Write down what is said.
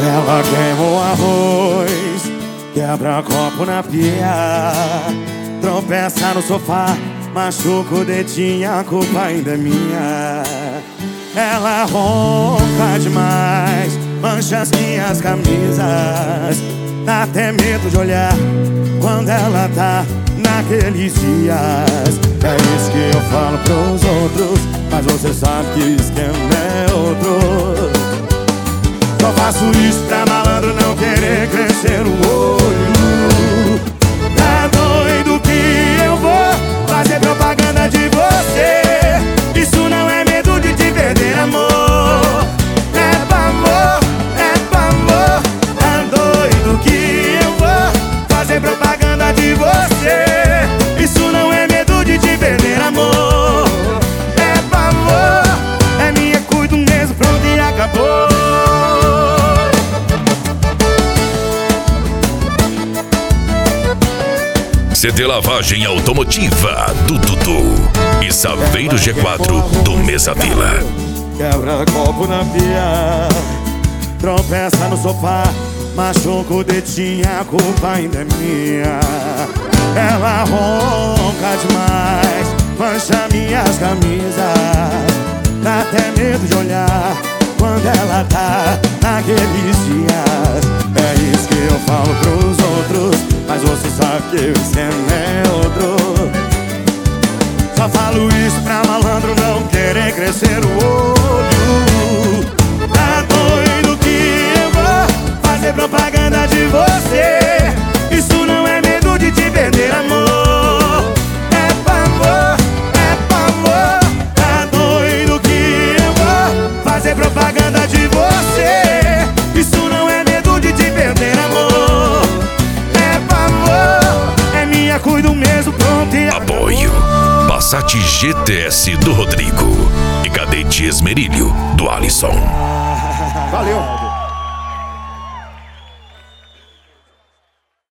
Ela queima o arroz, quebra copo na pia, tropeça no sofá, machuca o dedinho, a culpa ainda é minha. Ela ronca demais, mancha as minhas camisas, dá até medo de olhar quando ela tá naqueles dias. É isso que eu falo pros outros, mas você sabe que o esquema é outro. Só faço isso pra malandro não querer crescer o olho. Tá doido que eu vou fazer propaganda de você? Isso não é medo de te perder, amor. É pavor, é pavor. Tá doido que eu vou fazer propaganda de você? Isso não é medo de te perder, amor. É pavor, é minha, cuido mesmo, pronto e acabou. CD Lavagem Automotiva do Dudu e Saveiro G4 do Mesa Vila. Quebra copo na pia, tropeça no sofá, machuca o dedinho, a culpa ainda é minha. Ela ronca demais, mancha minhas camisas, dá até medo de olhar quando ela tá naqueles dias. É isso que eu falo pros outros, mas você sabe que o esquema é outro. Só falo isso pra malandro não querer crescer o olho. Tá doido que eu vou fazer propaganda de você? Isso não é medo de te perder, amor. É pavor, é pavor. Tá doido que eu vou fazer propaganda de você? Isso não é medo de te perder, amor. É pavor, é minha, cuido mesmo, pronto e apoio Passat GTS do Rodrigo e Cadete Esmerilho do Alisson. valeu.